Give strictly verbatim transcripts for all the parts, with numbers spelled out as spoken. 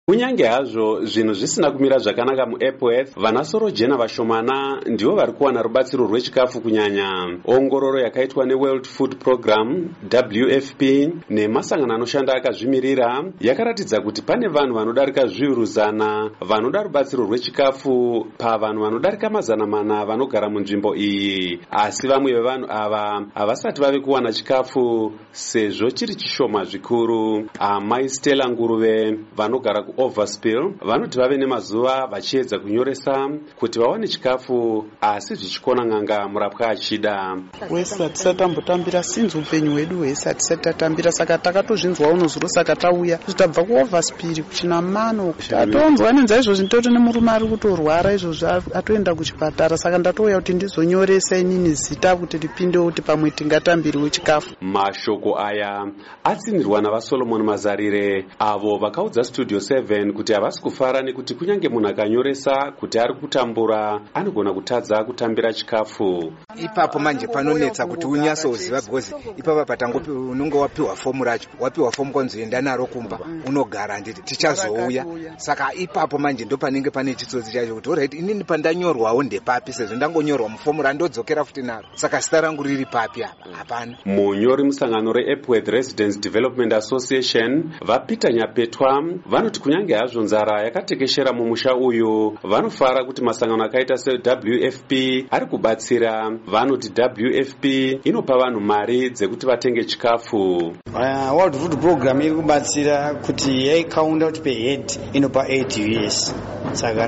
Kunyange hazvo zvinhu zvisina kumira zvakanaka muEpworth, vana Sorojena vashomana ndivo vari kuwana rubatsiro rwechikafu kunyanya. Ongororo yakaitwa neWorld Food Program W F P nemasangano anoshanda akazvimirira yakaratidza kuti pane vanhu vanodarika zviuru zana vanoda rubatsiro rwechikafu pavanhu vanodarika mazana mana vanogara munzvimbo iyi, asi vamwe vevanhu ava havasati vave kuwana chikafu sezvo chiri chishoma zvikuru. Amai Stella Nguruve vanogara kuOverspill vanoti vave nemazuva vachiedza kunyoresa kuti vawane chikafu asi zvichikona nganga murapwa achida. Wese hatisati tambotambira sinzi upenyu hwedu hwese hatisati tatambira, saka takatozvinzwa unozuro saka tauya tabva kuOverspill kuchina mano tatonzwa nenza izvozvi ndoto nemurume ari kutorwara izvozvi atoenda kuchipatara, saka ndatouya kuti ndizonyoresa inini zita kuti ripindewo kuti pamwe tingatambiriwo chikafu. Mashoko aya atsindirwa navaSolomon Mazarire avo vakaudza Studio seven kuti havasi kufara nekuti kunyange munhu akanyoresa kuti ari kutambura anogona kutadza kutambira chikafu. Ipapo manje panonetsa kuti unyasoziva because ipapa patangopi unonge wapiwa fomu racho, wapiwa fomu konzoenda naro kumba unogara nditi tichazouya, saka ipapo manje ndo panenge pane chitsotsi chacho kuti alright inini pandanyorwawo ndepapi sezvo ndangonyorwa mufomu randodzokera futi naro, saka zita rangu riri papi apa hapana. Munyori musangano reEpworth Residents Development Association vaPeter Nyapetwa vanoti kunyange hazvo nzara yakatekeshera mumusha uyu vanofara kuti masangano akaita seW F P ari kubatsira. Vanoti W F P inopa vanhu mari dzekuti vatenge chikafu. Uh, World Food Program iri kubatsira kuti yaikaunda kuti per head inopa eight U S, saka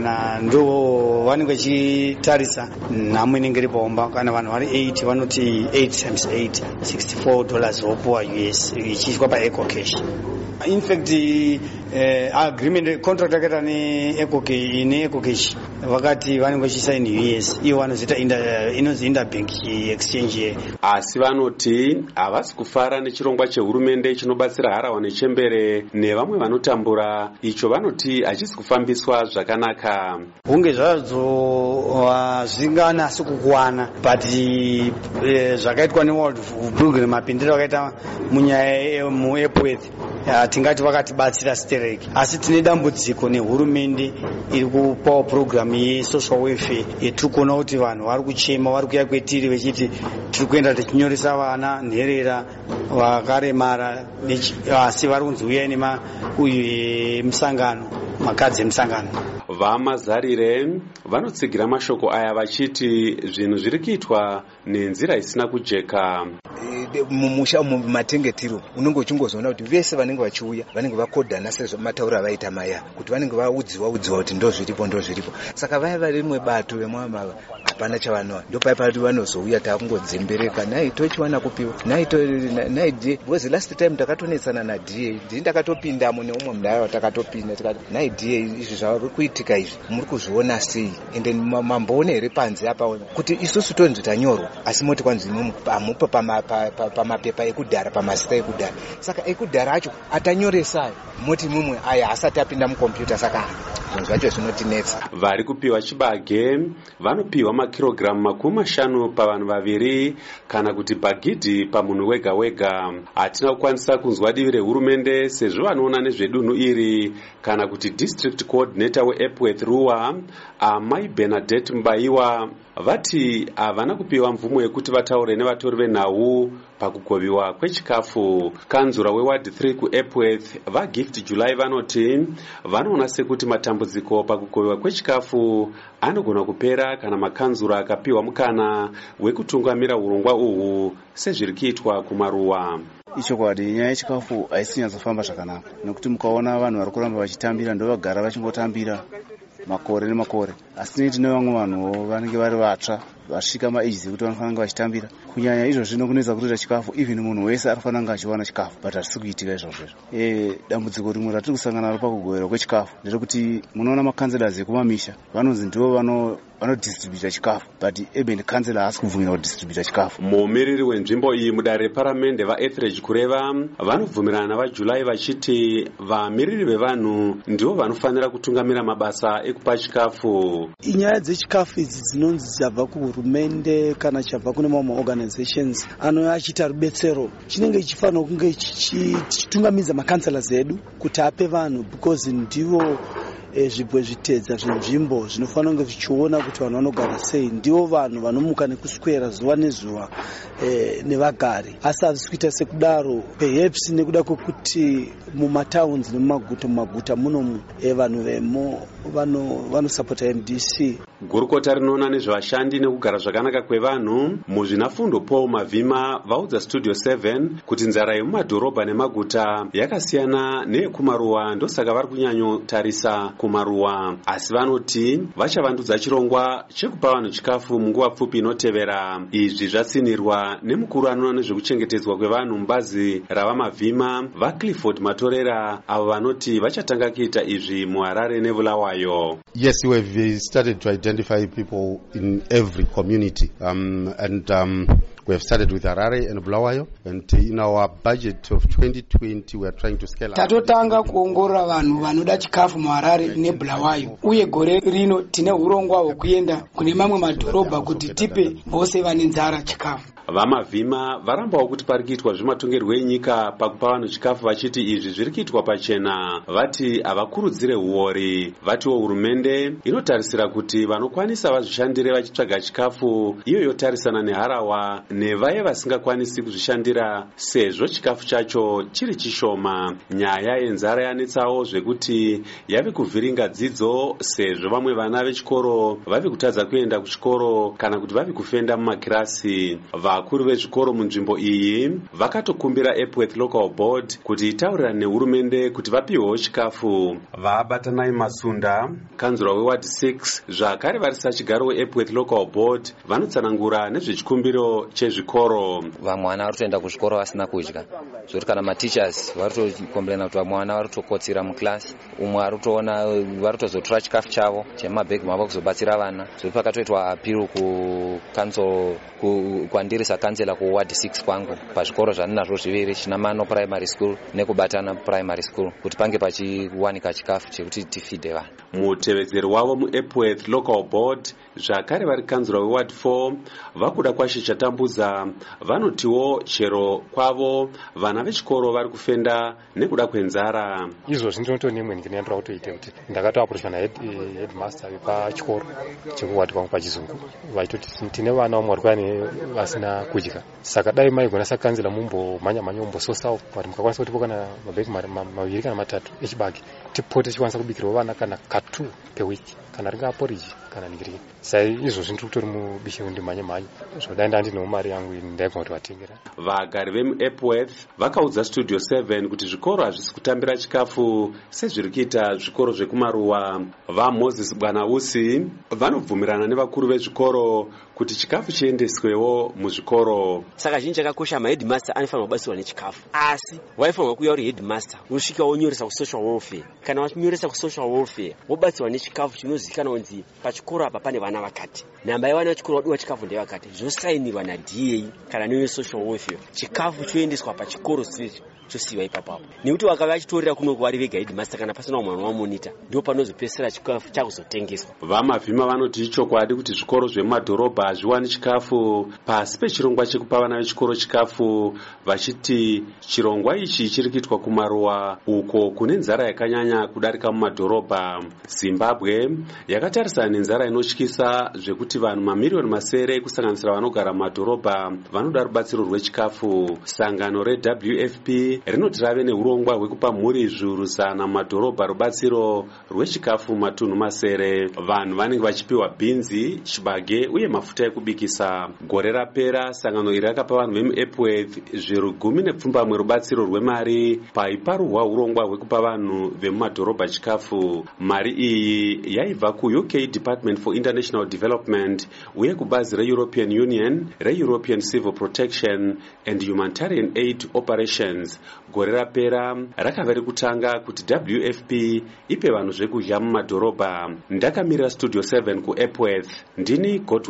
ndo vanenge vachitarisa nhamo inenge iri paomba. Kana vanhu vari eight vanoti eight times eight sixty-four dollars vopuwa U S ichiiswa paEco Cash. In fact uh, agreement contract yakaita neEco Cash vakati vanenge vachisaini U S iyo vanozita inonzi interbank exchange. Asi vanoti havasi kufara nechirongwa chehurumende chinobatsira harahwa nechembere nevamwe vanotambura, icho vanoti hachisi kufambiswa zvakanaka. Hunge zvadzo zvinganasi kukwana but zvakaitwa neWorld Food Program mapindiro akaita munyaya muEpworth tingati vakatibatsira stereki, asi tine dambudziko nehurumende iri kupawo program yesocial welfare yetiri kuona kuti vanhu vari kuchema, vari kuya kwetiri vechiti tiri kuenda tichinyoresa vana nherera vakaremara, asi vari kunzi uyai neuyu musangano makadzi emusangano. VaMazarire vanotsigira mashoko aya vachiti zvinhu zviri kuitwa nenzira isina kujeka. Mumusha mumatengetiro unenge uchingozoona kuti vese vanenge vachiuya vanenge vakodhana sezvo mataura vaita maya kuti vanenge vaudziwa udziwa kuti ndo zviripo ndo zviripo, saka vaya vari rimwe bato vemwama hapana chavanowa, ndo paipa kuti vanozouya takungodzembereka nai tochiwana kupiwa nai to nai D because last time takatonetsana na D A D ndakatopindamo neumwe mudaya watakatopinda tikati nai D A izvi zvavari kuitika izvi muri kuzviona sei ende mamboone here panze apa kuti isusu tonzi tanyorwa asi moti kwanzi amupa pama pamapepa ekudhara pamazita ekudhara, saka ekudhara acho atanyoresayo moti mumwe aya asati apinda mukompyuta, saka zvinhu zvacho zvinotinetsa. Vari kupiwa chibage vanopiwa makirogiramu makumi mashanu pavanhu vaviri kana kuti bhagidhi pamunhu wega wega. Hatina kukwanisa kunzwa divi rehurumende sezvo vanoona nezvedunhu iri kana kuti district coordinator weEpworth Ruwa Amai Bernadette Mbaiwa vati havana kupiwa mvumo yekuti vataure nevatori venhau pakugoviwa kwechikafu. Kanzura weward three kuEpworth vaGift July vanoti vanoona sekuti matambudziko pakugoviwa kwechikafu anogona kupera kana makanzura akapiwa mukana wekutungamira urongwa uhwu sezviri kuitwa kumaruwa. Ichokwadi nyaya yechikafu haisi kunyatsofamba zvakanaka nekuti mukaona vanhu vari kuramba vachitambira ndovagara vachingotambira makore nemakore, asi tine vamwe vanhu vanenge vari vatsva vasvika maages ekuti vanofanira vachitambira kunyanya izvo zvino kunoita kutoita chikafu even munhu wese anofanira kunge achiwana chikafu but hazvisi kuitika izvozvo. E, dambudziko rimwe ratiri kusangana naro pakugoverwa kwechikafu nderekuti munoona makanzelazi ekumamisha vanonzi ndivo vano vanodistributa chikafu but urban council haasi kubvumira kudistributa chikafu. Mumiriri wenzvimbo iyi mudare reparamende vaEtheridge Kureva vanobvumirana navaJuly vachiti vamiriri vevanhu ndivo vanofanira kutungamira mabasa ekupa chikafu. Inyaya dzechikafu idzi dzinonzi dzabva kuhurumende kana chabva kune mamwe organization organizations anouya achiita rubetsero chinenge chichifanira kunge chichitungamidza makanselas edu kuti ape vanhu because ndivo zvibwe zvitedza zvenzvimbo zvinofanira kunge zvichiona kuti vanhu vanogara sei. Ndivo vanhu vanomuka nekuswera zuva nezuva nevagari, asi hazvisi kuita sekudaro perhaps nekuda kwekuti mumatowns nemumaguta mumaguta munomu vanhu vemo vanosapota M D C. Gurukota rinoona nezvevashandi nekugara zvakanaka kwevanhu muzvinafundo Paul Mavhima vaudza Studio seven kuti nzara yemumadhorobha nemaguta yakasiyana neyekumaruwa, ndosaka vari kunyanyotarisa kumaruwa, asi vanoti vachavandudza chirongwa chekupa vanhu chikafu munguva pfupi inotevera. Izvi zvatsinirwa nemukuru anoona nezvekuchengetedzwa kwevanhu mubazi ravaMavhima vaClifford Matorera, avo vanoti vachatanga kuita izvi muHarare neBulawayo. Yes, we have started to identify people in every community um, and um, we have started with Harare and Bulawayo, and in our budget of twenty twenty we are trying to scale up. Tatotanga kuongorora vanhu vanoda chikafu muHarare neBulawayo, uye gore rino tine urongwa hwekuenda kune mamwe madhorobha kuti tipe vose vane nzara chikafu. VaMavhima varambawo kuti pari kuitwa zvematongerwo enyika pakupa vanhu chikafu, vachiti izvi zviri kuitwa pachena. Vati havakurudzire huori, vatiwo hurumende inotarisira kuti vanokwanisa vazvishandire vachitsvaga chikafu iyo yotarisana neHarawa nevaye vasingakwanisi kuzvishandira sezvo chikafu chacho chiri chishoma. Nyaya yenzara yanetsawo zvekuti yave kuvhiringa dzidzo sezvo vamwe vana vechikoro vave kutadza kuenda kuchikoro kana kuti vave kufenda mumakirasi. Vakuru vezvikoro munzvimbo iyi vakatokumbira Epworth Local Board kuti itaurirane nehurumende kuti vapiwewo chikafu. Vabatanai Masunda, kanzura weward six, zvakare vari sachigaro weEpworth Local Board, vanotsanangura nezvechikumbiro chezvikoro. Vamwe vana vari kutoenda kuzvikoro vasina kudya, zvoti kana mateachers vari kutokomplaina kuti vamwe vana vari kutokotsira muklasi, umwe ari kutoona vari kutozotora chikafu chavo chemumabhegi mavo kuzobatsira vana. Zvoti pakatoitwa appeal kukansel kwandiri sakansela kuward six kwangu pazvikoro zvandinazvo zviviri, Chinamano Primary School nekubatana Primary School, kuti pange pachiwanika chikafu chekuti tifide vanhu. Mutevedzeri wavo muEpworth Local Board zvakare vari kanzura weward four vakuda kwashe chatambudza, vanotiwo chero kwavo vana vechikoro vari kufenda nekuda kwenzara. Izvozvi ndinoto nemwe ndinoyambira kutoita kuti ndakatoapurochwa naheadmaster wepachikoro chekuward kwangu pachizungu, vaitoti tine vana vamwe vari kuva vasina kudya, saka dai maigona sakanzela mumbomhanya mhanya mumbososawo kuti mukakwanisa kutipo kana mabhegi maviri kana matatu echibage tipote tichikwanisa kubikirawo vana kana katu pewiki, kana ringaa poriji kana ningiri. Sai izvozvi ndiri kutori mubishi ndimhanye mhanye, zvodai ndandine mari yangu ndaigona kuti vatengera. Vagari vemuEpworth vakaudza Studio seven kuti zvikoro hazvisi kutambira chikafu sezviri kuita zvikoro zvekumaruwa. VaMoses Bwanausi vanobvumirana nevakuru vezvikoro kuti chikafu chiendeswewo muzvikoro. Saka zhinji chakakosha maheadmaster anofanirwa kubatsirwa nechikafu, asi waifanirwa kuuya uri headmaster wosvika wonyoresa kusocial welfare, kana wachinyoresa kusocial welfare wobatsirwa nechikafu chinozivikanwa kunzi pachikoro apa pane vana vakati, nhamba yevana vechikoro vadiwa chikafu ndevakati, zvosainirwa naD A kana newe-social welfare, chikafu choendeswa pachikoro straight chosiyiwa ipapapo. Nekuti vakava vachitorera kuno kuvari vega headmaster kana pasina umwe wamonita, ndipo panozopedzisira chikafu chakuzotengeswa. VaMavhima vanoti ichokwadi kuti zvikoro zvemumadhorobha hazviwani chikafu pasi pechirongwa chekupa vana vechikoro chikafu, vachiti chirongwa ichi chiri kuitwa kumaruwa uko kune nzara yakanyanya kudarika mumadhorobha. Zimbabwe yakatarisana nenzara inotyisa zvekuti vanhu mamiriyoni masere kusanganisira vanogara mumadhorobha vanoda rubatsiro rwechikafu. Sangano reW F P rinoti rave neurongwa hwekupa mhuri zviuru zana mumadhorobha rubatsiro rwechikafu matunhu masere. Vanhu vanenge vachipiwa bhinzi, chibage uye mafuta ekubikisa. Gore rapera sangano iri rakapa vanhu vemuEpworth zviuru gumi nepfumbamwe rubatsiro rwemari paiparuhwa urongwa hwekupa vanhu vemumadhorobha chikafu. Mari iyi yaibva kuU K Department for International Development uye kubazi reEuropean Union reEuropean Civil Protection and Humanitarian Aid Operations. Gore rapera rakava rekutanga kuti W F P ipe vanhu zvekudya mumadhorobha. Ndakamirira Studio seven kuEpworth, ndini God